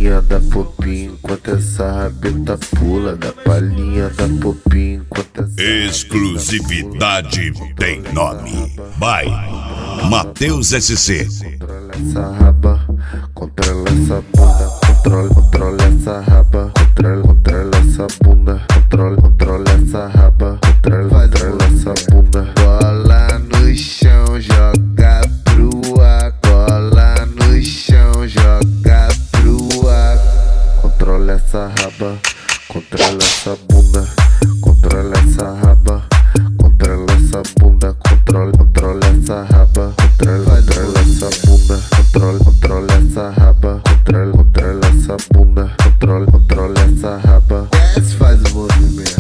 palhinha da popinha enquanto essa rabeta pula. Da palhinha da popinha enquanto essa exclusividade tem nome. By Matheus SC. Controla essa raba, controla essa bunda. Controla essa raba, controla essa bunda. Controla essa raba, controla essa bunda. Bola no chão, joga pro ar. Bola no chão, joga pro ar. Controla essa raba, controla essa bunda. Controla essa raba, controla essa bunda. Controla essa raba, controla essa bunda. Controla essa raba, controla essa bunda. Controla essa raba. Desce, faz o movimento.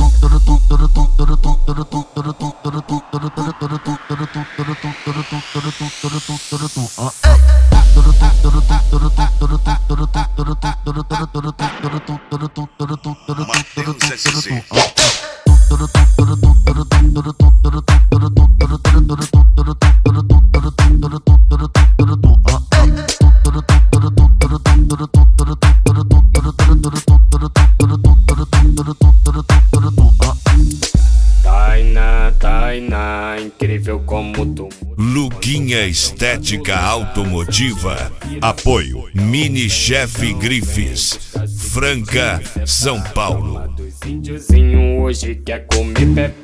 Matheus SC. Tainá, incrível como tu. Luquinha Estética Automotiva. Apoio Mini Chef Grifes, Franca, São Paulo. Índiozinho hoje quer comer pepe.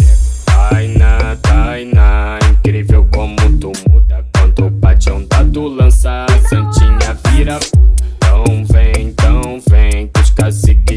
Tainá, incrível como tu muda. Quando bate onda tu lança, a santinha vira puta. Então vem, que os caciques